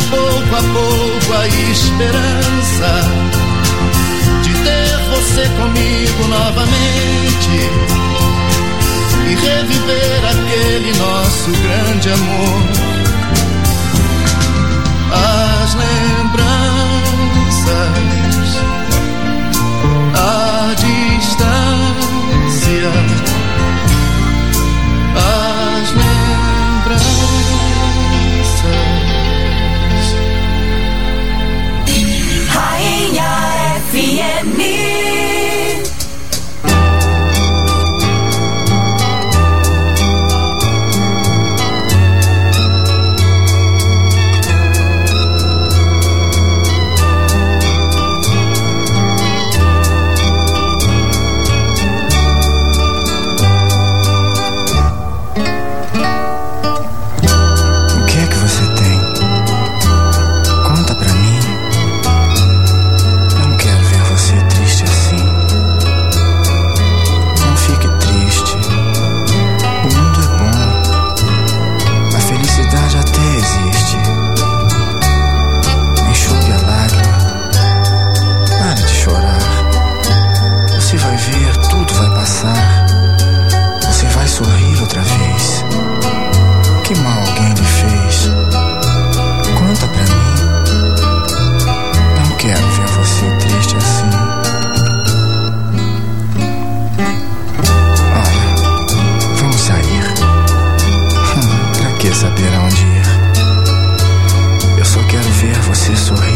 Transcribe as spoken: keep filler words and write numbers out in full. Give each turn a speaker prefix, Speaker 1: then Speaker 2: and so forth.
Speaker 1: pouco a pouco a esperança de ter você comigo novamente e reviver aquele nosso grande amor. As lembranças, a distância, as lembranças.
Speaker 2: Rainha F M.
Speaker 3: Saber aonde ir. Eu só quero ver você sorrir.